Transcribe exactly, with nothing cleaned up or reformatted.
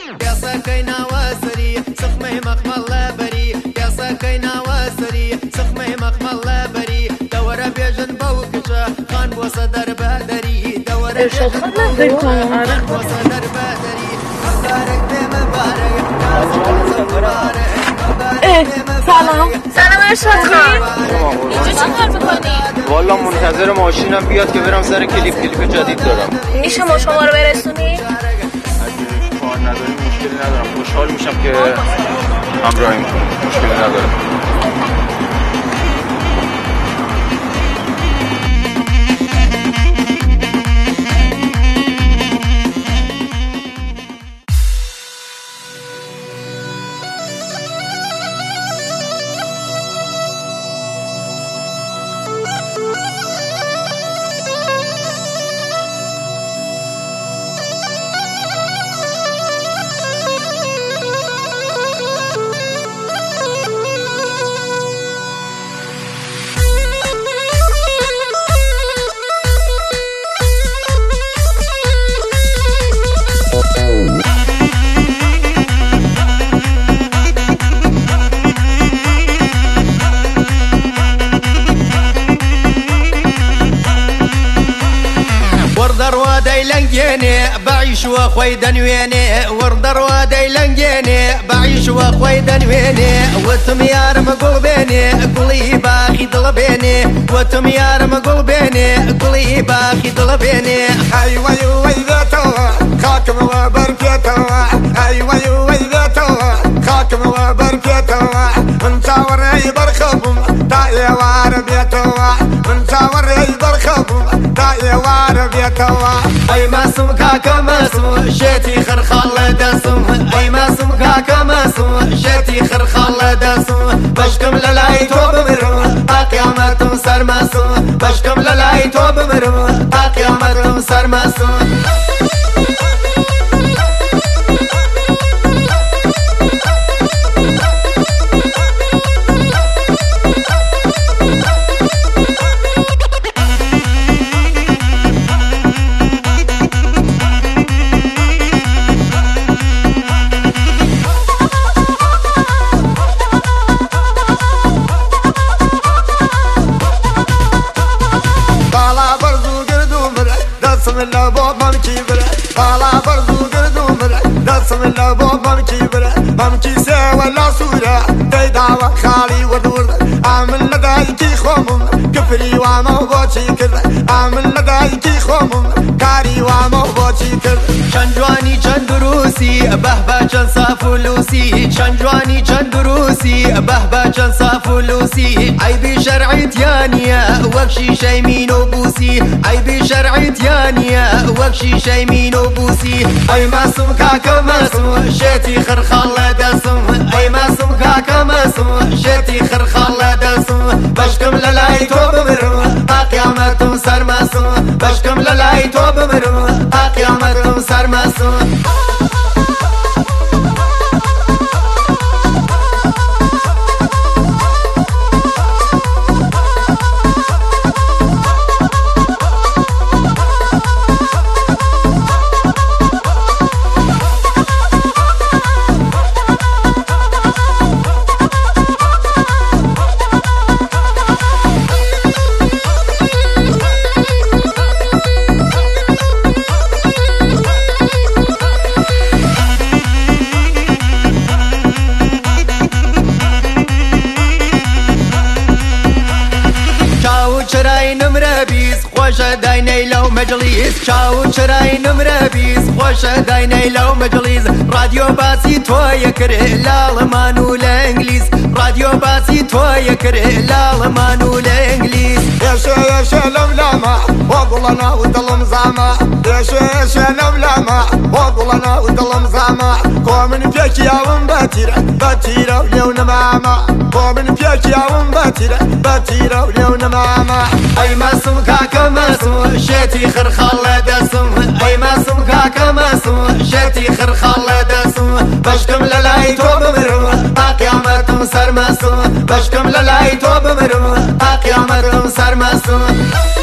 ياسكينا وسري سخمي مقمل لابري ياسكينا وسري سخمي مقمل لابري دور بيجن بوكشا خان وصدر بدري دور بيجن بوكشا خان وصدر بدري مبارك بمبارك مبارك سلام سلام ارشاد خان اینجا چه کار میکنی؟ والا منتظر ماشینم بیاد که برم سر کلیپ کلیپ جدید دارم. میشه ما شما رو برسونی؟ اگه کار نداری مشکلی ندارم، خوشحال میشم که همراهی میکنم، مشکلی ندارم. بعيش واخوي دنويني وردر وادي لنجيني بعيش واخوي دنويني وتم يا رم قلبيني قلي باخي ضلبيني وتم يا رم قلبيني قلي باخي ضلبيني ايوه ايوه اذا توا خاكم وبركيتوا ايوه ايوه اذا توا خاكم وبركيتوا من صوري برخبم تاي واربيتوا من صوري برخبم تاي واربيتوا اي ما سمكا كما سم شتي خرخال دسم اي ما سمكا كما سم شتي خرخال دسم بشكم للاي توب مرم قيامتم سر مسم بشكم للاي توب مرم قيامتم سر مسم ممكي سوى لا صورة تدعوى خالي ودور عامل لدايكي خومم كفري وموبوتي كر عامل لدايكي خومم كاري وموبوتي كر شنجواني چندروسی بهبه چند صافلوسی شنجواني چندروسی بهبه چند صافلوسی عیبی شرعی تیانیه وکشی شیمین و بوسی عیبی شرعی تیانیه وکشی شیمین و بوسی ای مسم کاکا مسم شتی خرخال دسم ای مسم کاکا مسم شتی خرخال دسم بشکم للای تو بمرم قیامتم سر مسم بشکم للای تو بمرم قیامتم سر مسم خوش داینی لو مجلس چاو چرای نمره بیس خوش داینی لو مجلس رادیو باسی توی کره لالمانو لانگلیس رادیو باسی توی کره لالمانو لانگلیس يشا يشا لملما وضلنا وضلم زعما يشا يشا لملما وضلنا وضلم زعما قومن فيك يا ون باتيرا باتيرا وليون ماما قومن فيك يا ون باتيرا باتيرا وليون ماما اي ما سمكا كما سم شتي خرخال دسم اي ما سمكا كما سم شتي خرخال دسم بشكم للاي توب مرم قيامتم سر مسم بشكم للاي توب مرم قيامتم سر مسم